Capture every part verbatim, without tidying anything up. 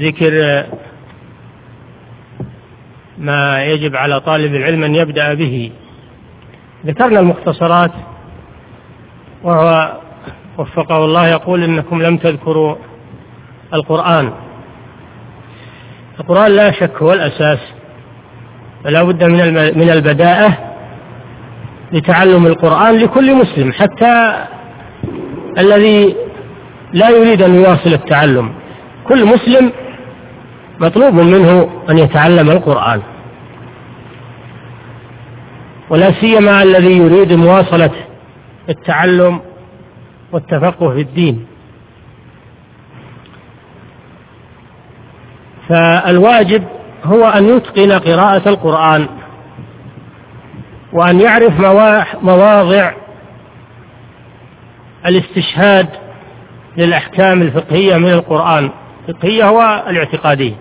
ذكر ما يجب على طالب العلم أن يبدأ به. ذكرنا المختصرات، وهو وفقه الله يقول إنكم لم تذكروا القرآن. القرآن لا شك هو الأساس، فلا بد من البداءة لتعلم القرآن لكل مسلم، حتى الذي لا يريد أن يواصل التعلم. كل مسلم مطلوب منه أن يتعلم القرآن، ولا سيما الذي يريد مواصلة التعلم والتفقه في الدين. فالواجب هو أن يتقن قراءة القرآن، وأن يعرف مواضع الاستشهاد للأحكام الفقهية من القرآن. الفقهية هو الاعتقادية،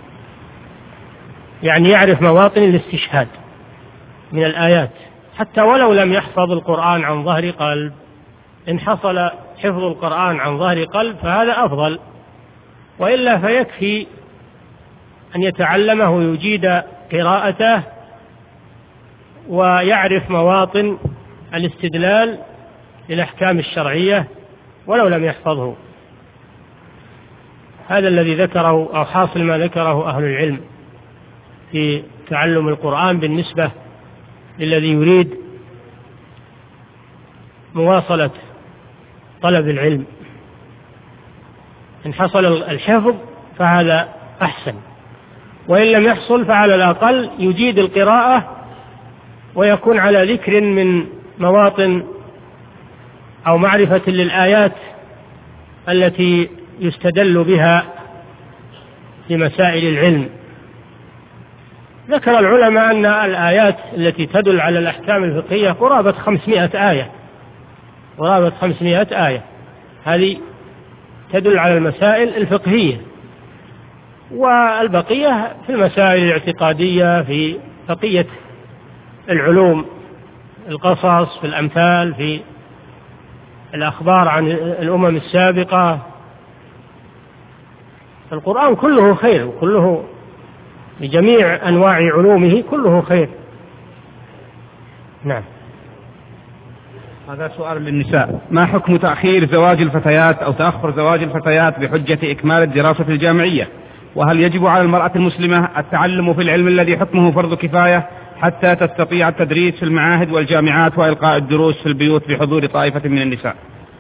يعني يعرف مواطن الاستشهاد من الآيات، حتى ولو لم يحفظ القرآن عن ظهر قلب. إن حصل حفظ القرآن عن ظهر قلب فهذا أفضل، وإلا فيكفي أن يتعلمه ويجيد قراءته ويعرف مواطن الاستدلال للأحكام الشرعية ولو لم يحفظه. هذا الذي ذكره أو حاصل ما ذكره أهل العلم في تعلم القرآن بالنسبة للذي يريد مواصلة طلب العلم. إن حصل الحفظ فهذا أحسن، وإن لم يحصل فعلى الأقل يجيد القراءة ويكون على ذكر من مواطن أو معرفة للآيات التي يستدل بها في مسائل العلم. ذكر العلماء أن الآيات التي تدل على الأحكام الفقهية قرابة خمسمائة آية، قرابة خمسمائة آية، هذه تدل على المسائل الفقهية، والبقية في المسائل الاعتقادية، في بقية العلوم، القصص، في الأمثال، في الأخبار عن الأمم السابقة. القرآن كله خير، وكله بجميع أنواع علومه كله خير. نعم. هذا سؤال للنساء: ما حكم تأخير زواج الفتيات أو تأخر زواج الفتيات بحجة إكمال الدراسة الجامعية؟ وهل يجب على المرأة المسلمة التعلم في العلم الذي حكمه فرض كفاية حتى تستطيع التدريس في المعاهد والجامعات وإلقاء الدروس في البيوت بحضور طائفة من النساء؟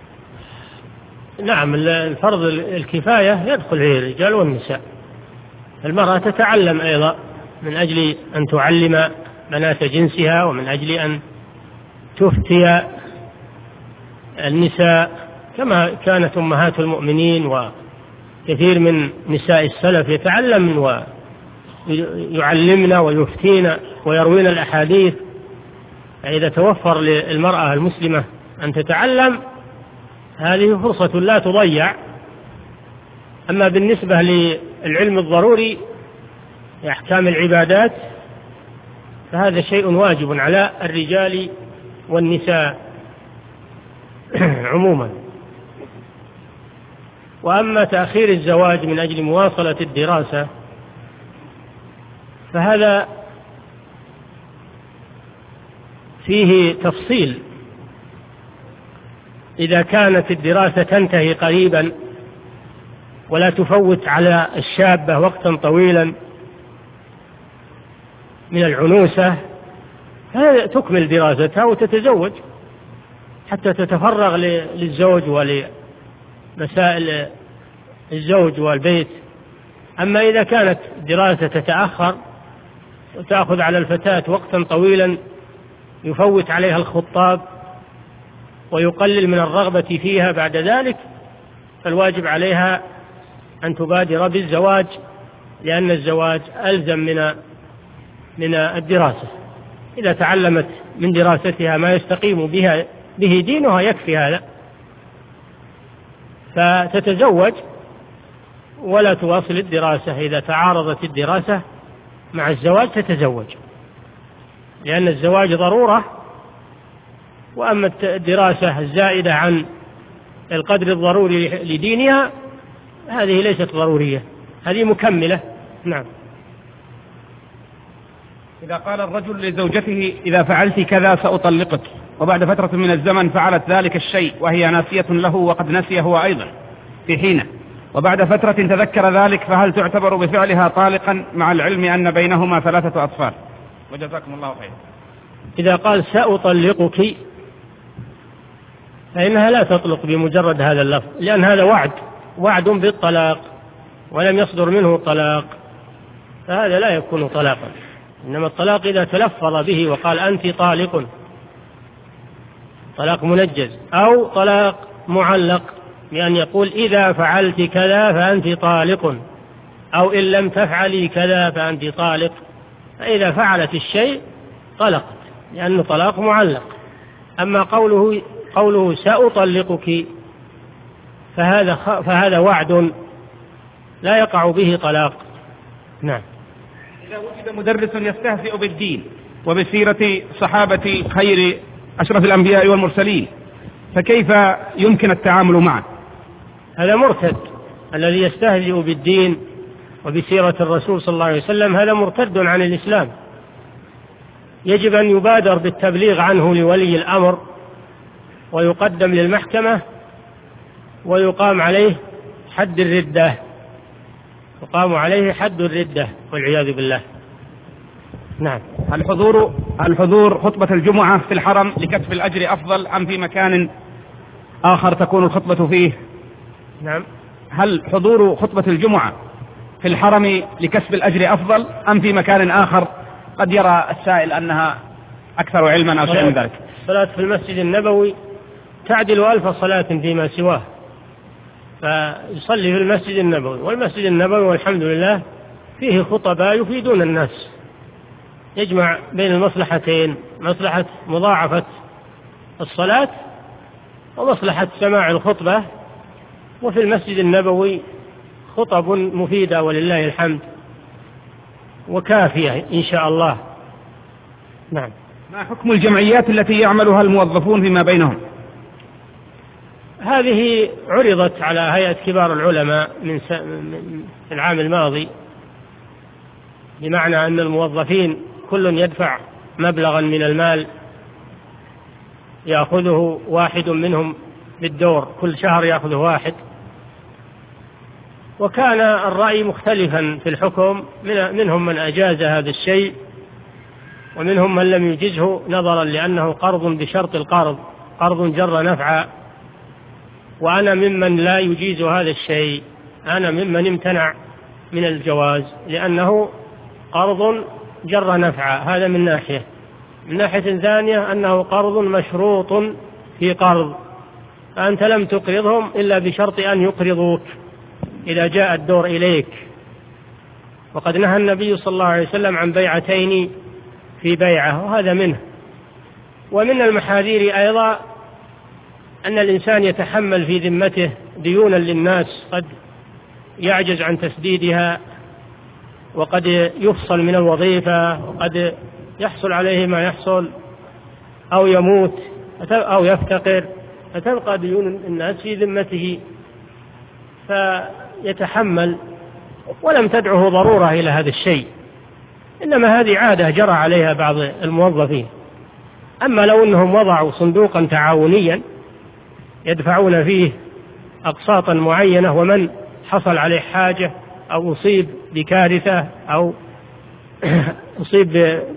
نعم، الفرض الكفاية يدخل فيه الرجال والنساء. المرأة تتعلم أيضا من أجل أن تعلم بنات جنسها، ومن أجل أن تفتي النساء، كما كانت أمهات المؤمنين وكثير من نساء السلف يتعلمن ويعلمن ويفتين ويروين الأحاديث. فإذا توفر للمرأة المسلمة أن تتعلم هذه فرصة لا تضيع. أما بالنسبة للعلم الضروري لأحكام العبادات فهذا شيء واجب على الرجال والنساء عموما. وأما تأخير الزواج من أجل مواصلة الدراسة فهذا فيه تفصيل. إذا كانت الدراسة تنتهي قريبا ولا تفوت على الشابة وقتا طويلا من العنوسة تكمل دراستها وتتزوج حتى تتفرغ للزوج ولمسائل الزوج والبيت. أما إذا كانت الدراسة تتأخر وتأخذ على الفتاة وقتا طويلا يفوت عليها الخطاب ويقلل من الرغبة فيها بعد ذلك، فالواجب عليها أن تبادر بالزواج، لأن الزواج ألزم من من الدراسة. إذا تعلمت من دراستها ما يستقيم بها به دينها يكفي هذا، فتتزوج ولا تواصل الدراسة. إذا تعارضت الدراسة مع الزواج تتزوج، لأن الزواج ضرورة، وأما الدراسة الزائدة عن القدر الضروري لدينها هذه ليست ضرورية. هذه مكملة. نعم. إذا قال الرجل لزوجته إذا فعلت كذا سأطلقك، وبعد فترة من الزمن فعلت ذلك الشيء وهي ناسية له وقد نسي هو أيضا في حينه، وبعد فترة تذكر ذلك، فهل تعتبر بفعلها طالقا مع العلم أن بينهما ثلاثة أطفال؟ وجزاكم الله خير. إذا قال سأطلقك فإنها لا تطلق بمجرد هذا اللفظ، لأن هذا وعد وعد بالطلاق ولم يصدر منه طلاق، فهذا لا يكون طلاقا. إنما الطلاق إذا تلفظ به وقال أنت طالق، طلاق منجز، أو طلاق معلق بأن يقول إذا فعلت كذا فأنت طالق، أو إن لم تفعلي كذا فأنت طالق. فإذا فعلت الشيء طلقت، لأنه طلاق معلق. أما قوله قوله سأطلقك فهذا فهذا وعد لا يقع به طلاق. نعم. إذا وجد مدرس يستهزئ بالدين وبسيرة صحابة خير أشرف الأنبياء والمرسلين، فكيف يمكن التعامل معه؟ هذا مرتد، الذي يستهزئ بالدين وبسيرة الرسول صلى الله عليه وسلم هذا مرتد عن الإسلام، يجب أن يبادر بالتبليغ عنه لولي الأمر، ويقدم للمحكمة، ويقام عليه حد الردة، يقام عليه حد الردة والعياذ بالله. نعم. الحضور الحضور خطبة الجمعة في الحرم لكسب الأجر أفضل أم في مكان آخر تكون الخطبة فيه؟ نعم. هل حضور خطبة الجمعة في الحرم لكسب الأجر أفضل أم في مكان آخر قد يرى السائل أنها أكثر علما أو شيء من ذلك؟ الصلاة في المسجد النبوي تعدل ألف صلاة فيما سواه، فيصلي في المسجد النبوي، والمسجد النبوي والحمد لله فيه خطباء يفيدون الناس، يجمع بين المصلحتين، مصلحة مضاعفة الصلاة ومصلحة سماع الخطبة. وفي المسجد النبوي خطب مفيدة ولله الحمد وكافية إن شاء الله. نعم. ما حكم الجمعيات التي يعملها الموظفون فيما بينهم؟ هذه عرضت على هيئة كبار العلماء من العام الماضي، بمعنى أن الموظفين كل يدفع مبلغا من المال يأخذه واحد منهم بالدور، كل شهر يأخذه واحد. وكان الرأي مختلفا في الحكم، منهم من أجاز هذا الشيء ومنهم من لم يجزه، نظرا لأنه قرض بشرط القرض، قرض جر نفعا. وأنا ممن لا يجيز هذا الشيء، أنا ممن امتنع من الجواز، لأنه قرض جر نفعا، هذا من ناحية. من ناحية ثانية أنه قرض مشروط في قرض، فأنت لم تقرضهم إلا بشرط أن يقرضوك إذا جاء الدور إليك. وقد نهى النبي صلى الله عليه وسلم عن بيعتين في بيعة، وهذا منه. ومن المحاذير أيضا أن الإنسان يتحمل في ذمته ديونا للناس قد يعجز عن تسديدها، وقد يفصل من الوظيفة، وقد يحصل عليه ما يحصل، أو يموت أو يفتقر، فتبقى ديون الناس في ذمته فيتحمل، ولم تدعه ضرورة إلى هذا الشيء، إنما هذه عادة جرى عليها بعض الموظفين. أما لو أنهم وضعوا صندوقا تعاونيا يدفعون فيه أقساطا معينة، ومن حصل عليه حاجة أو أصيب بكارثة أو أصيب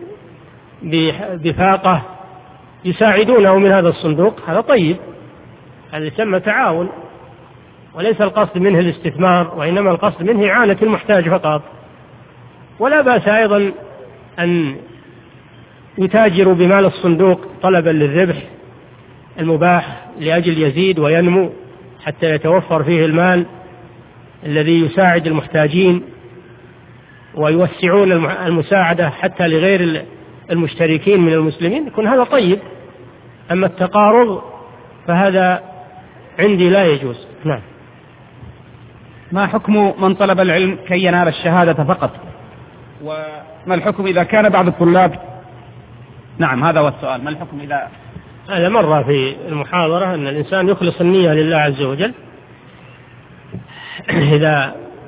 بفاقة يساعدونه من هذا الصندوق، هذا طيب، هذا يسمى تعاون، وليس القصد منه الاستثمار، وإنما القصد منه إعانة المحتاج فقط. ولا بأس أيضا أن يتاجروا بمال الصندوق طلبا للربح المباح لأجل يزيد وينمو حتى يتوفر فيه المال الذي يساعد المحتاجين، ويوسعون المساعدة حتى لغير المشتركين من المسلمين، يكون هذا طيب. أما التقارض فهذا عندي لا يجوز. نعم. ما حكم من طلب العلم كي ينال الشهادة فقط؟ وما الحكم إذا كان بعض الطلاب؟ نعم، هذا هو السؤال. ما الحكم إذا هذا مرة في المحاضرة أن الإنسان يخلص النية لله عز وجل إذا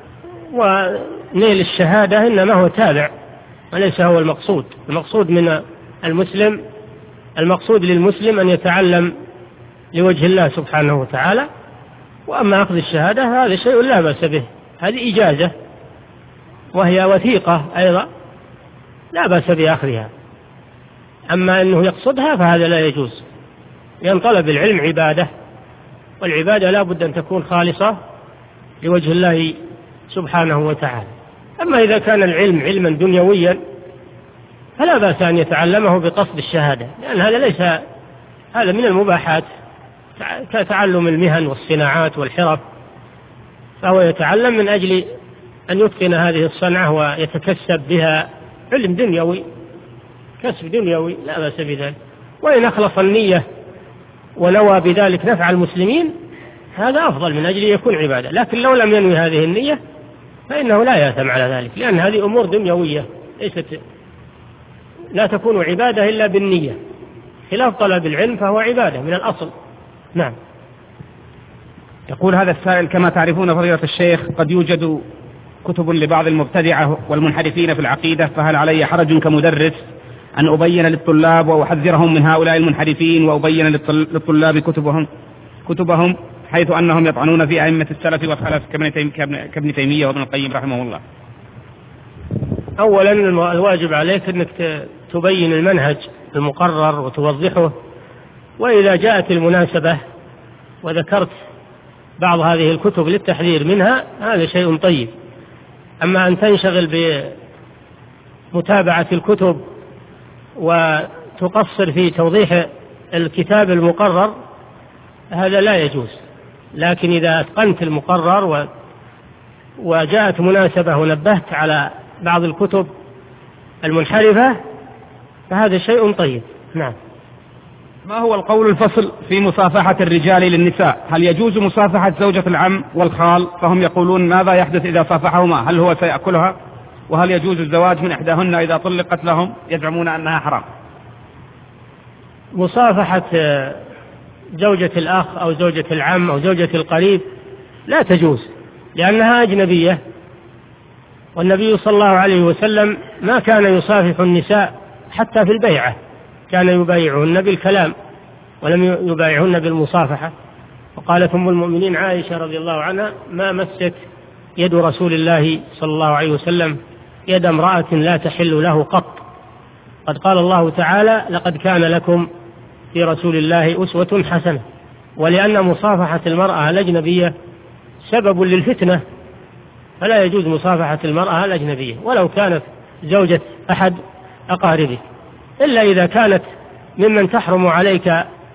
ونيل الشهادة إنما هو تابع وليس هو المقصود. المقصود من المسلم المقصود للمسلم أن يتعلم لوجه الله سبحانه وتعالى، وأما أخذ الشهادة هذا شيء لا بأس به، هذه إجازة وهي وثيقة أيضا لا بأس بأخذها. أما أنه يقصدها فهذا لا يجوز، لأن طلب العلم عبادة، والعبادة لا بد أن تكون خالصة لوجه الله سبحانه وتعالى. أما إذا كان العلم علما دنيويا فلا بأس أن يتعلمه بقصد الشهادة، لأن هذا ليس هذا من المباحات كتعلم المهن والصناعات والحرف، فهو يتعلم من أجل أن يتقن هذه الصنعة ويتكسب بها علم دنيوي، كسب دنيوي لا بأس بذلك. وإن أخلص النية ونوى بذلك نفع المسلمين هذا أفضل من أجل يكون عبادة، لكن لو لم ينوي هذه النية فإنه لا يأثم على ذلك، لأن هذه أمور دنيوية ليست لا تكون عبادة إلا بالنية، خلاف طلب العلم فهو عبادة من الأصل. نعم. يقول هذا السائل: كما تعرفون فضيلة الشيخ قد يوجد كتب لبعض المبتدعة والمنحرفين في العقيدة، فهل علي حرج كمدرس أن أبين للطلاب وأحذرهم من هؤلاء المنحرفين وأبين للطلاب كتبهم كتبهم حيث أنهم يطعنون في أئمة السلف والخلف كابن تيمية وابن القيم رحمه الله؟ أولا الواجب عليك أنك تبين المنهج المقرر وتوضحه، وإذا جاءت المناسبة وذكرت بعض هذه الكتب للتحذير منها هذا شيء طيب. أما أن تنشغل بمتابعة الكتب وتقصر في توضيح الكتاب المقرر هذا لا يجوز، لكن إذا أتقنت المقرر وجاءت مناسبة ونبهت على بعض الكتب المنحرفة فهذا شيء طيب. نعم. ما هو القول الفصل في مصافحة الرجال للنساء؟ هل يجوز مصافحة زوجة العم والخال؟ فهم يقولون ماذا يحدث إذا صافحهما؟ هل هو سيأكلها؟ وهل يجوز الزواج من إحداهن إذا طلقت لهم؟ يزعمون أنها حرام. مصافحة زوجة الأخ أو زوجة العم أو زوجة القريب لا تجوز، لأنها أجنبية، والنبي صلى الله عليه وسلم ما كان يصافح النساء حتى في البيعة، كان يبايعهن بالكلام ولم يبايعهن بالمصافحة. وقالت أم المؤمنين عائشة رضي الله عنها: ما مست يد رسول الله صلى الله عليه وسلم يد امرأة لا تحل له قط. قد قال الله تعالى: لقد كان لكم في رسول الله أسوة حسنة. ولأن مصافحة المرأة الأجنبية سبب للفتنة فلا يجوز مصافحة المرأة الأجنبية ولو كانت زوجة أحد أقاربك، إلا إذا كانت ممن تحرم عليك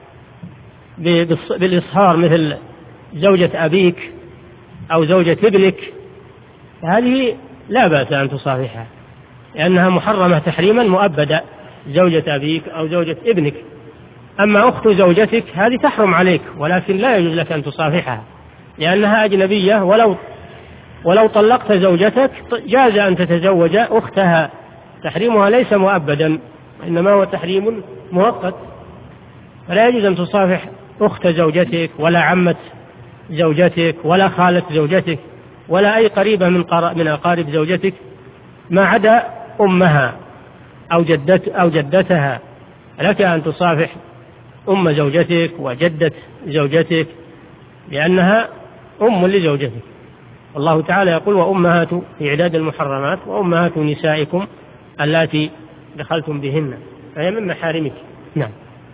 بالإصهار مثل زوجة أبيك أو زوجة ابنك، هذه لا بأس أن تصافحها لأنها محرمة تحريما مؤبدا، زوجة أبيك أو زوجة ابنك. أما أخت زوجتك هذه تحرم عليك، ولكن لا يجوز لك أن تصافحها لأنها أجنبية. ولو ولو طلقت زوجتك جاز أن تتزوج أختها، تحريمها ليس مؤبدا إنما هو تحريم مؤقت، فلا يجوز أن تصافح أخت زوجتك ولا عمة زوجتك ولا خالة زوجتك ولا أي قريبة من من أقارب زوجتك ما عدا أمها أو جدت أو جدتها. لك أن تصافح أم زوجتك وجدة زوجتك لأنها أم لزوجتك. الله تعالى يقول: وأمهات في إعداد المحرمات وأمهات نسائكم اللاتي دخلتم بهن، فهي من محارمك. نعم.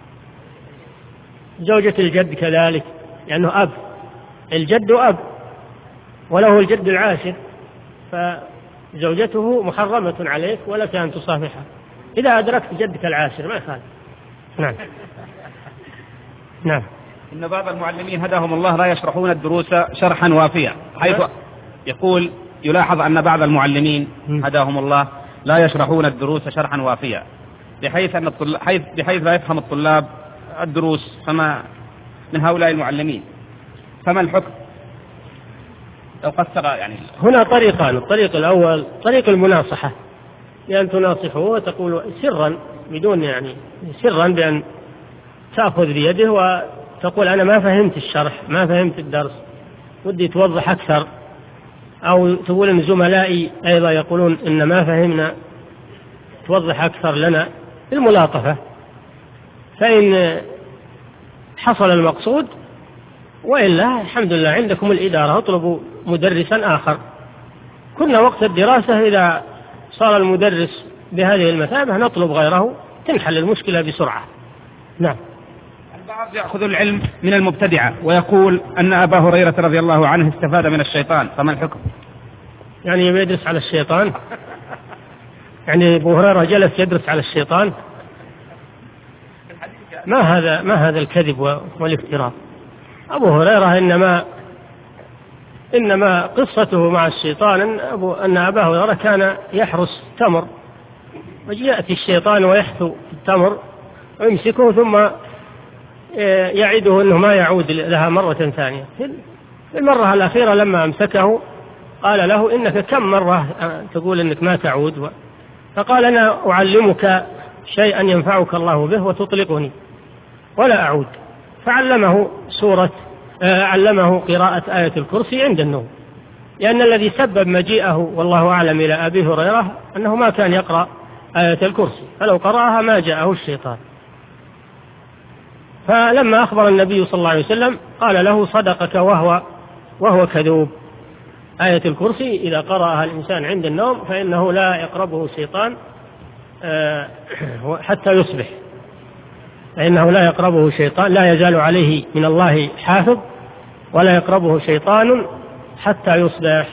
زوجة الجد كذلك لأنه أب، الجد أب وله الجد العاشر، فزوجته محرمة عليك ولك أن تصافحها إذا أدركت جدك العاشر ما يخالف. نعم. نعم. إن بعض المعلمين هداهم الله لا يشرحون الدروس شرحا وافيا، حيث يقول يلاحظ أن بعض المعلمين هداهم الله لا يشرحون الدروس شرحا وافيا بحيث أن الطلاب حيث بحيث لا يفهم الطلاب الدروس، فما من هؤلاء المعلمين فما الحكم لو قصر؟ يعني هنا طريقان: الطريق الأول طريق المناصحة، بأن تناصحه وتقول سرا بدون يعني سرا بأن تأخذ بيده وتقول: أنا ما فهمت الشرح، ما فهمت الدرس، ودي توضح أكثر. أو تقول إن زملائي أيضا يقولون إن ما فهمنا توضح أكثر لنا الملاطفة، فإن حصل المقصود وإلا الحمد لله عندكم الإدارة، اطلبوا مدرسا آخر. كنا وقت الدراسة إذا صار المدرس بهذه المثابة نطلب غيره، تنحل المشكلة بسرعة. نعم. البعض يأخذ العلم من المبتدعة ويقول أن أبا هريرة رضي الله عنه استفاد من الشيطان، فما الحكم؟ يعني يدرس على الشيطان؟ يعني أبو هريرة جلس يدرس على الشيطان؟ ما هذا ما هذا الكذب والافتراء. أبو هريرة إنما إنما قصته مع الشيطان أن, أبو أن أبا هريرة كان يحرس تمر، ويأتي الشيطان ويحثو التمر ويمسكه ثم يعده أنه ما يعود لها مرة ثانية. في المرة الأخيرة لما أمسكه قال له إنك كم مرة تقول إنك ما تعود؟ فقال أنا أعلمك شيئا ينفعك الله به وتطلقني ولا أعود. فعلمه سورة علمه قراءة آية الكرسي عند النوم، لأن الذي سبب مجيئه والله أعلم إلى أبي هريرة أنه ما كان يقرأ آية الكرسي، فلو قرأها ما جاءه الشيطان. فلما أخبر النبي صلى الله عليه وسلم قال له صدقك وهو وهو كذوب. آية الكرسي إذا قرأها الإنسان عند النوم فإنه لا يقربه شيطان حتى يصبح، فإنه لا يقربه شيطان، لا يزال عليه من الله حافظ ولا يقربه شيطان حتى يصبح.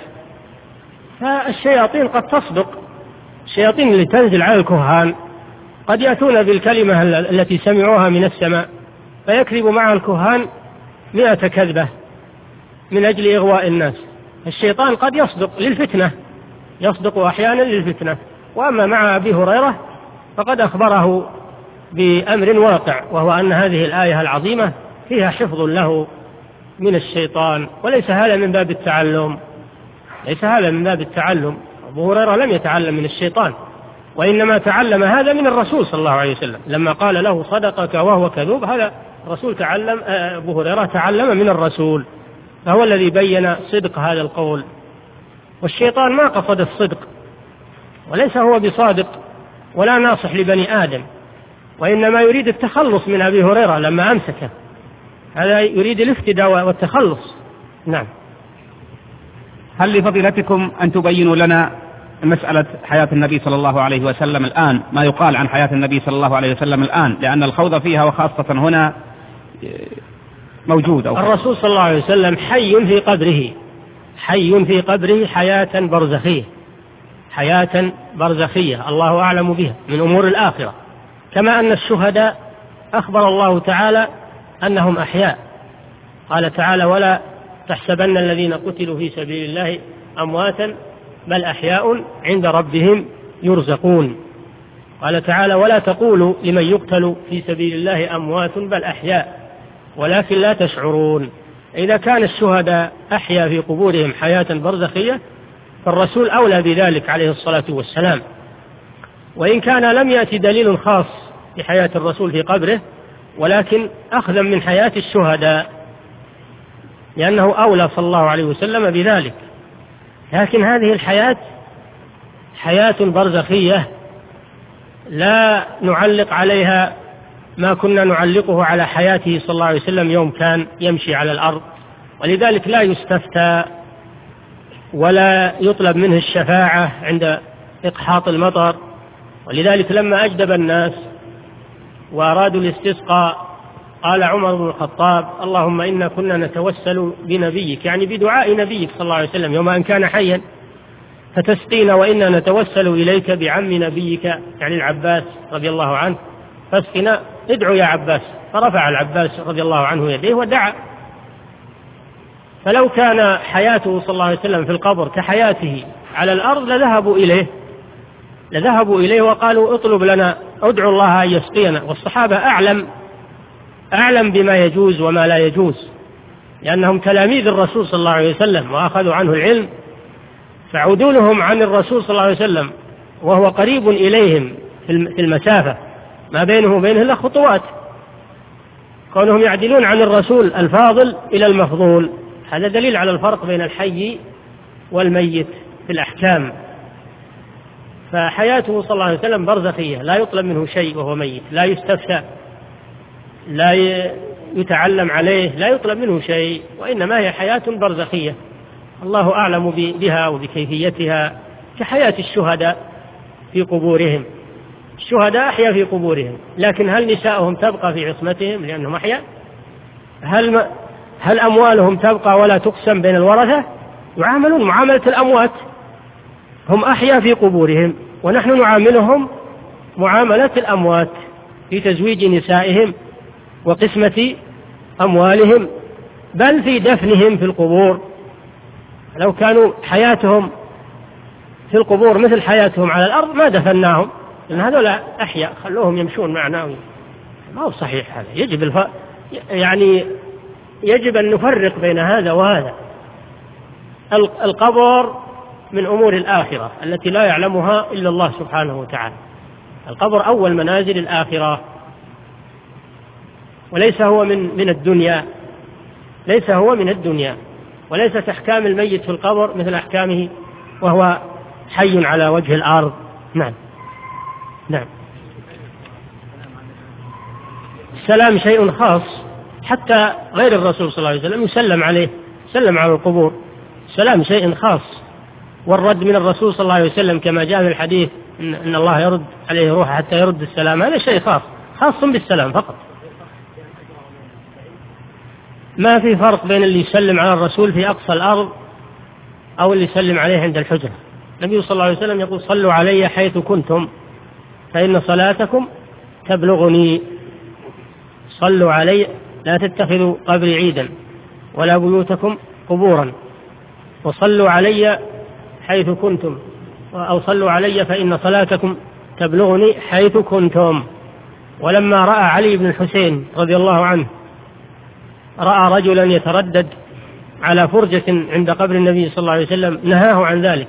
فالشياطين قد تصدق، الشياطين اللي تنزل على الكهان قد يأتون بالكلمة التي سمعوها من السماء فيكذب معها الكهان مئة كذبة من أجل إغواء الناس. الشيطان قد يصدق للفتنة، يصدق أحيانا للفتنة. وأما مع أبي هريرة فقد أخبره بأمر واقع، وهو أن هذه الآية العظيمة فيها حفظ له من الشيطان، وليس هذا من باب التعلم، ليس هذا من باب التعلم. أبو هريرة لم يتعلم من الشيطان، وإنما تعلم هذا من الرسول صلى الله عليه وسلم. لما قال له صدقك وهو كذوب، هذا الرسول تعلم، أبو هريرة تعلم من الرسول، فهو الذي بين صدق هذا القول. والشيطان ما قصد الصدق، وليس هو بصادق ولا ناصح لبني آدم، وإنما يريد التخلص من أبي هريرة لما أمسكه، هذا يريد الافتداء والتخلص. نعم. هل لفضيلتكم أن تبينوا لنا مسألة حياة النبي صلى الله عليه وسلم الآن، ما يقال عن حياة النبي صلى الله عليه وسلم الآن، لأن الخوض فيها وخاصة هنا موجود؟ أو الرسول صلى الله عليه وسلم حي في قبره، حي في قبره حياة برزخية، حياة برزخية الله أعلم بها من أمور الآخرة، كما أن الشهداء أخبر الله تعالى أنهم أحياء. قال تعالى ولا تحسبن الذين قتلوا في سبيل الله أمواتا بل أحياء عند ربهم يرزقون. قال تعالى ولا تقولوا لمن يقتل في سبيل الله أموات بل أحياء ولكن لا تشعرون. إذا كان الشهداء أحيا في قبورهم حياة برزخية فالرسول أولى بذلك عليه الصلاة والسلام. وإن كان لم يأتي دليل خاص بحياة الرسول في قبره، ولكن أخذا من حياة الشهداء لأنه أولى صلى الله عليه وسلم بذلك. لكن هذه الحياة حياة برزخية لا نعلق عليها ما كنا نعلقه على حياته صلى الله عليه وسلم يوم كان يمشي على الأرض، ولذلك لا يستفتى ولا يطلب منه الشفاعة عند إقحاط المطر. ولذلك لما أجدب الناس وأرادوا الاستسقاء قال عمر بن الخطاب اللهم إنا كنا نتوسل بنبيك، يعني بدعاء نبيك صلى الله عليه وسلم يوم أن كان حيا، فتسقينا وإنا نتوسل إليك بعم نبيك يعني العباس رضي الله عنه، فاسقنا ادعو يا عباس. فرفع العباس رضي الله عنه يديه ودعا. فلو كان حياته صلى الله عليه وسلم في القبر كحياته على الأرض لذهبوا إليه لذهبوا إليه وقالوا اطلب لنا ادعو الله أن يسقينا. والصحابة أعلم أعلم بما يجوز وما لا يجوز، لأنهم تلاميذ الرسول صلى الله عليه وسلم وأخذوا عنه العلم، فعدولهم عن الرسول صلى الله عليه وسلم وهو قريب إليهم في المسافة ما بينه وبينه إلا خطوات، كونهم يعدلون عن الرسول الفاضل إلى المفضول، هذا دليل على الفرق بين الحي والميت في الأحكام. فحياته صلى الله عليه وسلم برزخية، لا يطلب منه شيء وهو ميت، لا يستفتى، لا يتعلم عليه، لا يطلب منه شيء، وإنما هي حياة برزخية الله أعلم بها وبكيفيتها، كحياة الشهداء في قبورهم. الشهداء أحيا في قبورهم، لكن هل نساؤهم تبقى في عصمتهم لأنهم أحيا؟ هل هل أموالهم تبقى ولا تقسم بين الورثة؟ يعاملون معاملة الأموات، هم أحيا في قبورهم، ونحن نعاملهم معاملة الأموات في تزويج نسائهم وقسمة أموالهم، بل في دفنهم في القبور. لو كانوا حياتهم في القبور مثل حياتهم على الأرض ما دفناهم، لأن هذول أحياء، خلوهم يمشون معنا. ما هو صحيح هذا، يجب الف... يعني يجب أن نفرق بين هذا وهذا. القبر من أمور الآخرة التي لا يعلمها إلا الله سبحانه وتعالى. القبر أول منازل الآخرة، وليس هو من من الدنيا، ليس هو من الدنيا، وليست أحكام الميت في القبر مثل أحكامه وهو حي على وجه الأرض. نعم نعم. السلام شيء خاص، حتى غير الرسول صلى الله عليه وسلم يسلم عليه، سلم على القبور. السلام شيء خاص، والرد من الرسول صلى الله عليه وسلم كما جاء في الحديث إن, إن الله يرد عليه روحه حتى يرد السلام، هذا شيء خاص خاص بالسلام فقط. ما في فرق بين اللي يسلم على الرسول في أقصى الأرض أو اللي يسلم عليه عند الحجرة. النبي صلى الله عليه وسلم يقول صلوا علي حيث كنتم فإن صلاتكم تبلغني. صلوا علي، لا تتخذوا قبري عيدا ولا بيوتكم قبورا، وصلوا علي حيث كنتم، أو صلوا علي فإن صلاتكم تبلغني حيث كنتم. ولما رأى علي بن الحسين رضي الله عنه رأى رجلا يتردد على فرجة عند قبر النبي صلى الله عليه وسلم نهاه عن ذلك،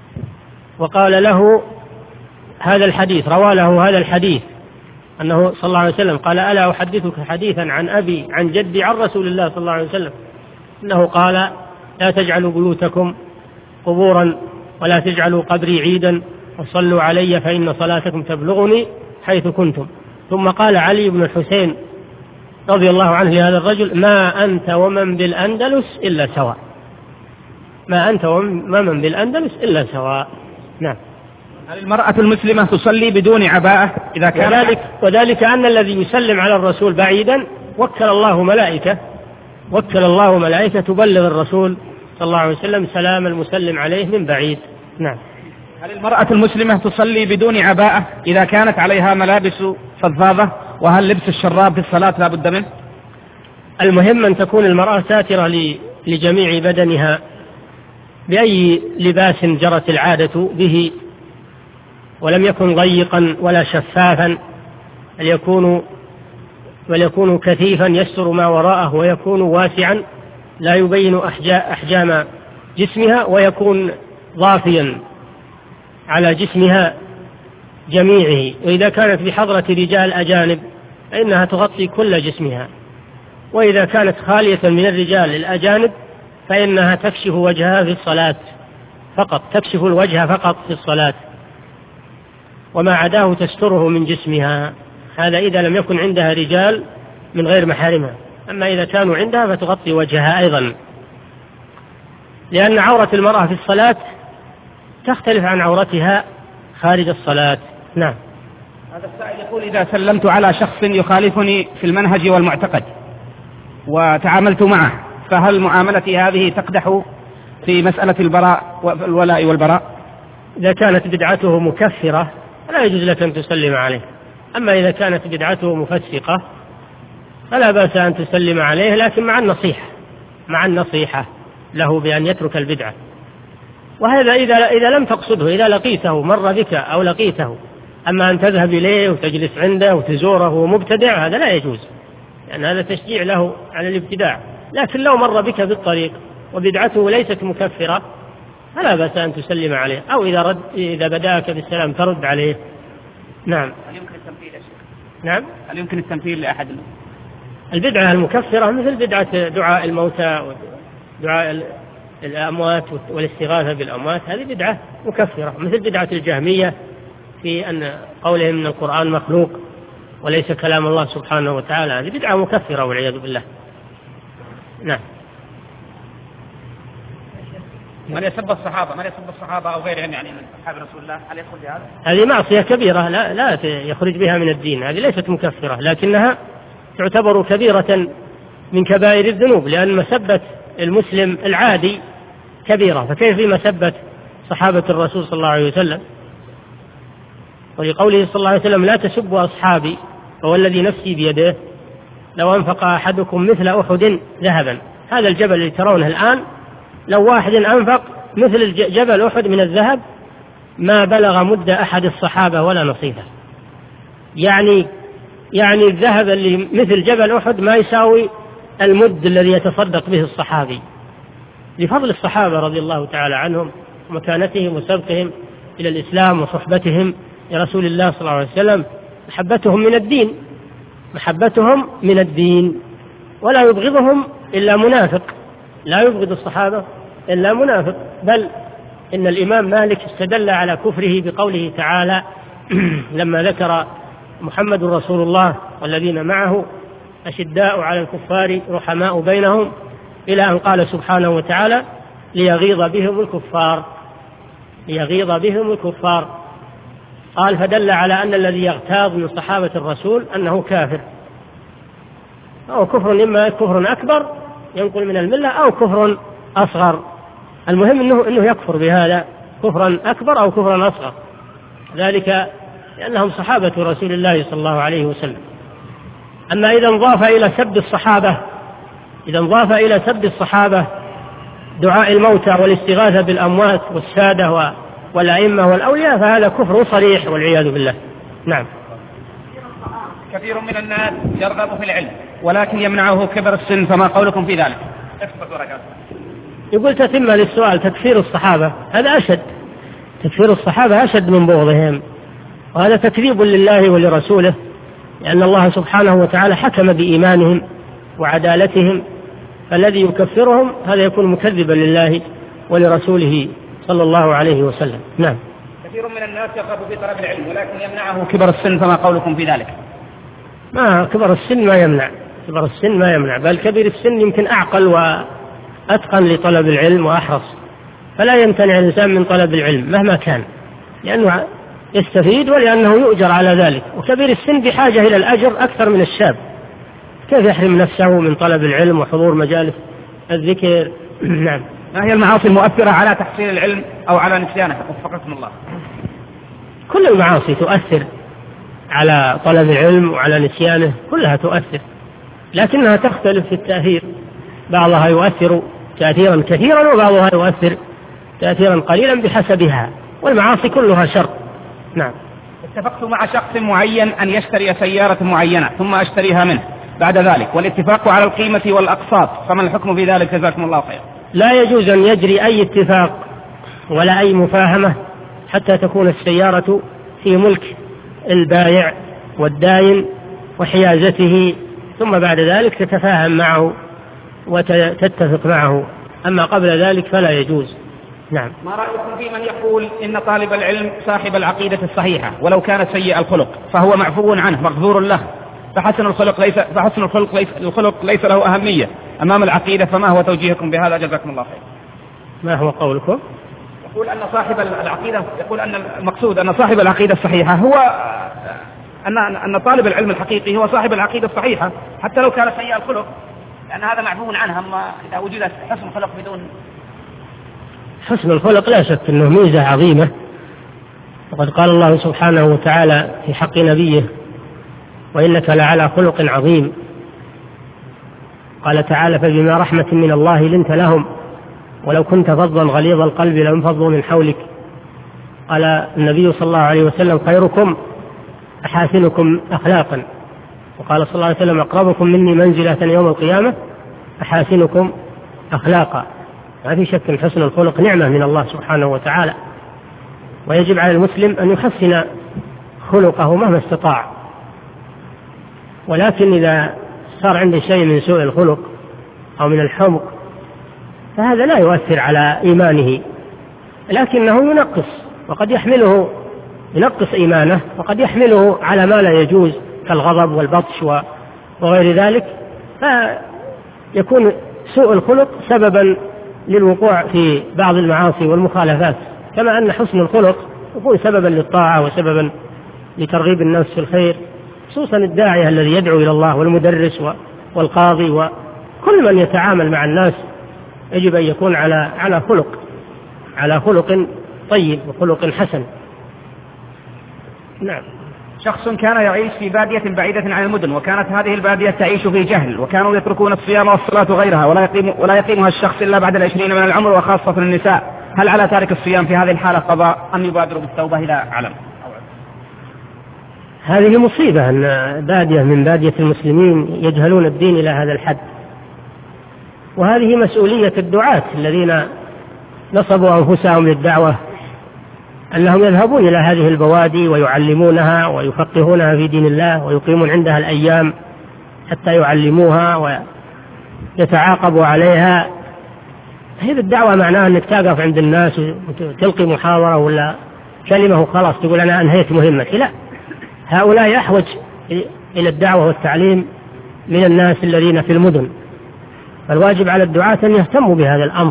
وقال له هذا الحديث، روى له هذا الحديث أنه صلى الله عليه وسلم قال ألا أحدثك حديثا عن أبي عن جدي عن رسول الله صلى الله عليه وسلم أنه قال لا تجعلوا بيوتكم قبورا ولا تجعلوا قبري عيدا وصلوا علي فإن صلاتكم تبلغني حيث كنتم. ثم قال علي بن الحسين رضي الله عنه لهذا الرجل ما أنت ومن بالأندلس إلا سواء، ما أنت ومن بالأندلس إلا سواء. نعم. هل المرأة المسلمة تصلي بدون عباءة إذا كان؟ وذلك, وذلك أن الذي يسلم على الرسول بعيدا وكل الله ملائكة وكل الله ملائكة تبلغ الرسول صلى الله عليه وسلم سلام المسلم عليه من بعيد. نعم. هل المرأة المسلمة تصلي بدون عباءة إذا كانت عليها ملابس فضفاضة؟ وهل لبس الشراب في الصلاة لا بد منه؟ المهم أن تكون المرأة ساترة لجميع بدنها بأي لباس جرت العادة به، ولم يكن ضيقا ولا شفافا، بل يكون بل يكون كثيفا يستر ما وراءه، ويكون واسعا لا يبين أحجام جسمها، ويكون ضافيا على جسمها جميعه. وإذا كانت بحضرة رجال أجانب فإنها تغطي كل جسمها، وإذا كانت خالية من الرجال الأجانب فإنها تكشف وجهها في الصلاة فقط، تكشف الوجه فقط في الصلاة، وما عداه تستره من جسمها. هذا إذا لم يكن عندها رجال من غير محارمها. أما إذا كانوا عندها فتغطي وجهها أيضا، لأن عورة المرأة في الصلاة تختلف عن عورتها خارج الصلاة. نعم. هذا السائل يقول إذا سلمت على شخص يخالفني في المنهج والمعتقد وتعاملت معه، فهل معاملتي هذه تقدح في مسألة البراء والولاء والبراء؟ إذا كانت بدعته مكفرة لا يجوز لك أن تسلم عليه. أما إذا كانت بدعته مفسقة فلا بأس أن تسلم عليه، لكن مع النصيحة مع النصيحة له بأن يترك البدعة. وهذا إذا إذا لم تقصده، إذا لقيته مر بك أو لقيته. أما أن تذهب إليه وتجلس عنده وتزوره ومبتدع هذا لا يجوز، لأن يعني هذا تشجيع له على الابتداع. لكن لو مر بك بالطريق وبدعته ليست مكفرة فلا بأس أن تسلم عليه، أو إذا رد إذا بدأك بالسلام ترد عليه. نعم. هل يمكن التمثيل يا شيخ؟ نعم. هل يمكن التمثيل لأحد؟ البدعة المكفرة مثل بدعة دعاء الموتى ودعاء الأموات والاستغاثة بالأموات هذه بدعة مكفرة، مثل بدعة الجهمية في أن قولهم من القرآن مخلوق وليس كلام الله سبحانه وتعالى، هذه بدعة مكفرة والعياذ بالله. نعم. من يسب الصحابة من يسب الصحابة أو غيرهم يعني من أصحاب رسول الله هل يدخل بهذا؟ هذه معصية كبيرة لا لا يخرج بها من الدين، هذه ليست مكفرة لكنها تعتبر كبيرة من كبائر الذنوب، لأن مسبة المسلم العادي كبيرة، فكيف في مسبة صحابة الرسول صلى الله عليه وسلم؟ ولقوله صلى الله عليه وسلم لا تسبوا أصحابي فوالذي نفسي بيده لو أنفق أحدكم مثل أحد ذهبا، هذا الجبل اللي ترونه الآن لو واحد أنفق مثل جبل أحد من الذهب ما بلغ مد أحد الصحابة ولا نصيفه. يعني يعني الذهب اللي مثل جبل أحد ما يساوي المد الذي يتصدق به الصحابي، لفضل الصحابة رضي الله تعالى عنهم ومكانتهم وسبقهم إلى الإسلام وصحبتهم لرسول الله صلى الله عليه وسلم. محبتهم من الدين محبتهم من الدين ولا يبغضهم إلا منافق، لا يبغض الصحابة إلا منافق. بل إن الإمام مالك استدل على كفره بقوله تعالى لما ذكر محمد رسول الله والذين معه أشداء على الكفار رحماء بينهم إلى أن قال سبحانه وتعالى ليغيظ بهم الكفار ليغيظ بهم الكفار قال فدل على أن الذي يغتاظ من صحابة الرسول أنه كافر، أو كفر إما كفر أكبر ينقل من الملة أو كفر أصغر، المهم أنه, إنه يكفر بهذا كفرا أكبر أو كفرا أصغر، ذلك لأنهم صحابة رسول الله صلى الله عليه وسلم. أما إذا انضاف إلى سب الصحابة إذا انضاف إلى سب الصحابة دعاء الموتى والاستغاثة بالأموات والسادة والأئمة والأولياء فهذا كفر صريح والعياذ بالله. نعم. كثير من الناس يرغب في العلم ولكن يمنعه كبر السن، فما قولكم في ذلك؟ يقول تتم للسؤال تكفير الصحابة هذا أشد، تكفير الصحابة أشد من بغضهم، وهذا تكذيب لله ولرسوله، لأن الله سبحانه وتعالى حكم بإيمانهم وعدالتهم، فالذي يكفرهم هذا يكون مكذبا لله ولرسوله صلى الله عليه وسلم. نعم. كثير من الناس يرغب في طلب العلم ولكن يمنعه كبر السن، فما قولكم في ذلك؟ ما كبر السن ما يمنع كبر السن ما يمنع بل كبير السن يمكن أعقل وأتقن لطلب العلم وأحرص، فلا يمتنع الإنسان من طلب العلم مهما كان، لأنه يستفيد ولأنه يؤجر على ذلك، وكبير السن بحاجة إلى الأجر أكثر من الشاب، كيف يحرم نفسه من طلب العلم وحضور مجالس الذكر؟ نعم. ما هي المعاصي المؤثرة على تحصيل العلم أو على نسيانه وفقكم الله؟ كل المعاصي تؤثر على طلب العلم وعلى نسيانه، كلها تؤثر، لكنها تختلف في التأثير، بعضها يؤثر تأثيرا كثيرا وبعضها يؤثر تأثيرا قليلا بحسبها، والمعاصي كلها شر. نعم. اتفقت مع شخص معين أن يشتري سيارة معينة ثم أشتريها منه بعد ذلك، والاتفاق على القيمة والأقساط، فما الحكم في ذلك جزاكم الله خير؟ لا يجوز أن يجري أي اتفاق ولا أي مفاهمة حتى تكون السيارة في ملك البائع والداين وحيازته، ثم بعد ذلك تتفاهم معه وتتفق معه، أما قبل ذلك فلا يجوز. نعم. ما رأيكم في من يقول إن طالب العلم صاحب العقيدة الصحيحة ولو كان سيء الخلق فهو معفو عنه مغفور له، فحسن الخلق ليس فحسن الخلق ليس الخلق ليس له أهمية أمام العقيدة، فما هو توجيهكم بهذا جزاكم الله خير؟ ما هو قولكم؟ يقول أن صاحب العقيدة يقول أن المقصود أن صاحب العقيدة الصحيحة هو أن أن طالب العلم الحقيقي هو صاحب العقيدة الصحيحة حتى لو كان سيء الخلق، لأن هذا معفو عنه، أما إذا وجد حسن الخلق بدون حسن الخلق لا شك أنه ميزة عظيمة، وقد قال الله سبحانه وتعالى في حق نبيه وإنك لعلى خلق عظيم. قال تعالى فبما رحمة من الله لنت لهم ولو كنت فظا غليظ القلب لانفضوا من حولك. قال النبي صلى الله عليه وسلم خيركم أحاسنكم أخلاقا، وقال صلى الله عليه وسلم أقربكم مني منزلة يوم القيامة أحاسنكم أخلاقا. ما في شك أن حسن الخلق نعمة من الله سبحانه وتعالى، ويجب على المسلم أن يحسن خلقه مهما استطاع، ولكن إذا صار عنده شيء من سوء الخلق أو من الحمق فهذا لا يؤثر على إيمانه، لكنه ينقص، وقد يحمله ينقص إيمانه، وقد يحمله على ما لا يجوز كالغضب والبطش وغير ذلك، فيكون سوء الخلق سببا للوقوع في بعض المعاصي والمخالفات، كما أن حسن الخلق يكون سببا للطاعة وسببا لترغيب الناس في الخير، خصوصا الداعية الذي يدعو إلى الله والمدرس والقاضي وكل من يتعامل مع الناس يجب أن يكون على على خلق على خلق طيب وخلق حسن. نعم. شخص كان يعيش في بادية بعيدة عن المدن، وكانت هذه البادية تعيش في جهل، وكانوا يتركون الصيام والصلاة وغيرها، ولا يقيم ولا يقيمها الشخص إلا بعد العشرين من العمر، وخاصة النساء. هل على تارك الصيام في هذه الحالة قضاء أم يبادر بالتوبة إلى علم؟ هذه مصيبة أن بادية من بادية المسلمين يجهلون الدين إلى هذا الحد، وهذه مسؤولية الدعاة الذين نصبوا أنفسهم للدعوة، أنهم يذهبون إلى هذه البوادي ويعلمونها ويفقهونها في دين الله، ويقيمون عندها الأيام حتى يعلموها ويتعاقبوا عليها. هذه الدعوة معناها أنك تقف عند الناس وتلقي محاضرة ولا كلمة وخلاص تقول أنا أنهيت مهمتي، لا، هؤلاء أحوج إلى الدعوة والتعليم من الناس الذين في المدن، فالواجب على الدعاة أن يهتموا بهذا الأمر.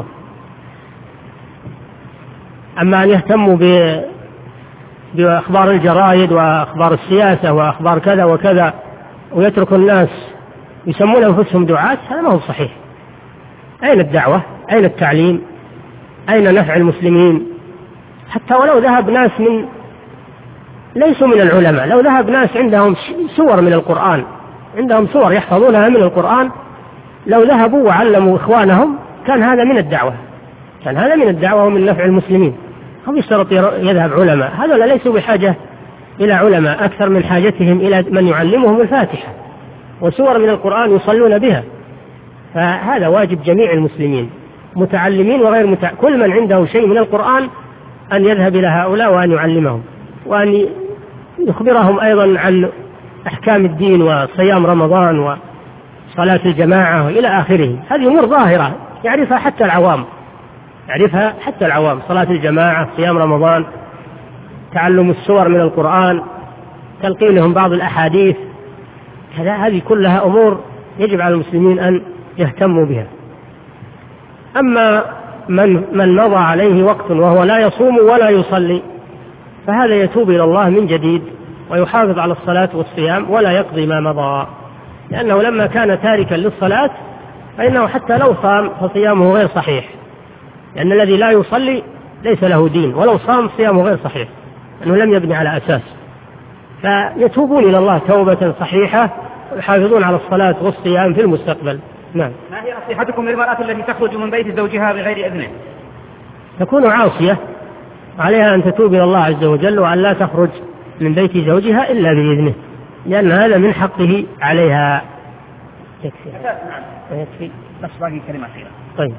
أما أن يهتموا بأخبار الجرائد وأخبار السياسة وأخبار كذا وكذا ويتركوا الناس يسمون أنفسهم دعاة، هذا ما هو صحيح. أين الدعوة؟ أين التعليم؟ أين نفع المسلمين؟ حتى ولو ذهب ناس من ليسوا من العلماء، لو ذهب ناس عندهم سور من القرآن، عندهم سور يحفظونها من القرآن، لو ذهبوا وعلموا إخوانهم كان هذا من الدعوة، كان هذا من الدعوة ومن نفع المسلمين. هم يشترط يذهب علماء، هذول ليسوا بحاجة إلى علماء أكثر من حاجتهم إلى من يعلمهم الفاتحة وسور من القرآن يصلون بها. فهذا واجب جميع المسلمين متعلمين وغير متع... كل من عنده شيء من القرآن أن يذهب إلى هؤلاء وأن يعلمهم، وأن يخبرهم أيضا عن أحكام الدين وصيام رمضان وصلاة الجماعة وإلى آخره. هذه أمور ظاهرة يعرفها حتى العوام، يعرفها حتى العوام، صلاة الجماعة، صيام رمضان، تعلم السور من القرآن، تلقينهم بعض الأحاديث، هذا هذه كلها أمور يجب على المسلمين أن يهتموا بها. أما من من مضى عليه وقت وهو لا يصوم ولا يصلي، فهذا يتوب إلى الله من جديد ويحافظ على الصلاة والصيام ولا يقضي ما مضى، لأنه لما كان تاركا للصلاة فإنه حتى لو صام فصيامه غير صحيح، لأن الذي لا يصلي ليس له دين، ولو صام صيامه غير صحيح لأنه لم يبني على أساس. فيتوبون إلى الله توبة صحيحة ويحافظون على الصلاة والصيام في المستقبل. نعم. ما هي نصيحتكم للمرأة التي تخرج من بيت زوجها بغير إذنه؟ تكون عاصية، عليها أن تتوب إلى الله عز وجل وأن لا تخرج من بيت زوجها إلا بإذنه، لأن هذا من حقه عليها. يكفي. نعم. يكفي. بس باقي كلمة أخيرة. طيب.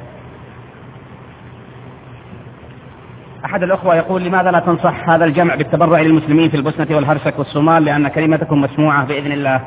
أحد الأخوة يقول: لماذا لا تنصح هذا الجمع بالتبرع للمسلمين في البوسنة والهرسك والصومال، لأن كلمتكم مسموعة بإذن الله؟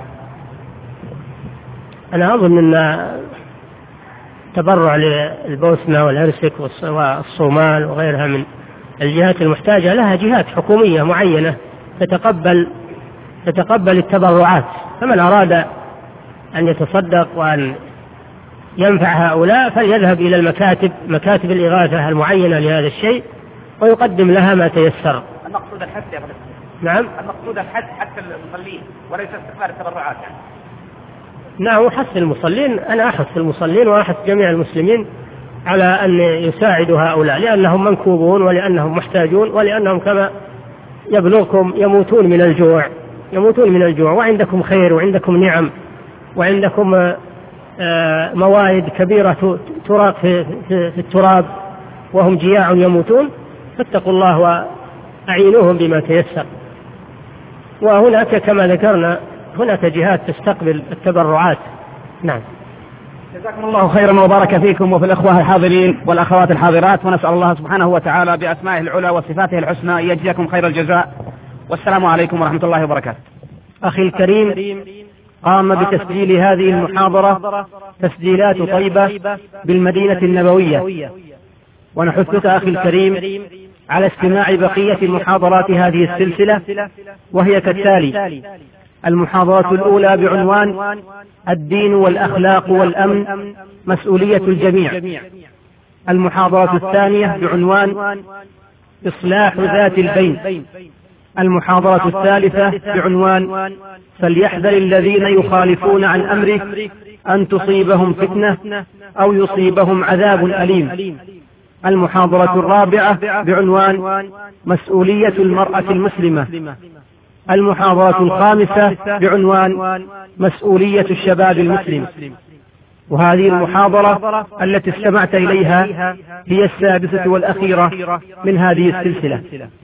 أنا أظن أن تبرع للبوسنة والهرسك والصومال وغيرها من الجهات المحتاجة لها جهات حكومية معينة تتقبل تتقبل التبرعات، فمن أراد أن يتصدق وأن ينفع هؤلاء فليذهب إلى المكاتب مكاتب الإغاثة المعينة لهذا الشيء ويقدم لها ما تيسر. المقصود الحث يا فضيلة. نعم. المقصود الحث حتى المصلين وليس استقبال التبرعات يعني. نعم، حث المصلين، أنا أحث المصلين وأحث جميع المسلمين على أن يساعدوا هؤلاء، لأنهم منكوبون ولأنهم محتاجون ولأنهم كما يبلغكم يموتون من الجوع يموتون من الجوع وعندكم خير وعندكم نعم وعندكم موائد كبيرة تراق في, في, في التراب وهم جياع يموتون، فاتقوا الله وأعينوهم بما تيسر. وهناك كما ذكرنا هناك جهات تستقبل التبرعات. نعم. جزاكم الله خيرا وبارك فيكم وفي الأخوة الحاضرين والأخوات الحاضرات، ونسأل الله سبحانه وتعالى بأسمائه العلى وصفاته الحسنى أن يجزيكم خير الجزاء، والسلام عليكم ورحمة الله وبركاته. أخي الكريم، قام بتسجيل هذه المحاضرة تسجيلات طيبة بالمدينة النبوية، ونحثك أخي الكريم على استماع بقية محاضرات هذه السلسلة، وهي كالتالي: المحاضرة الأولى بعنوان الدين والأخلاق والأمن مسؤولية الجميع. المحاضرة الثانية بعنوان إصلاح ذات البين. المحاضرة الثالثة بعنوان فليحذر الذين يخالفون عن أمره أن تصيبهم فتنة أو يصيبهم عذاب أليم. المحاضرة الرابعة بعنوان مسؤولية المرأة المسلمة. المحاضرة الخامسة بعنوان مسؤولية الشباب المسلم. وهذه المحاضرة التي استمعت إليها هي السادسة والأخيرة من هذه السلسلة.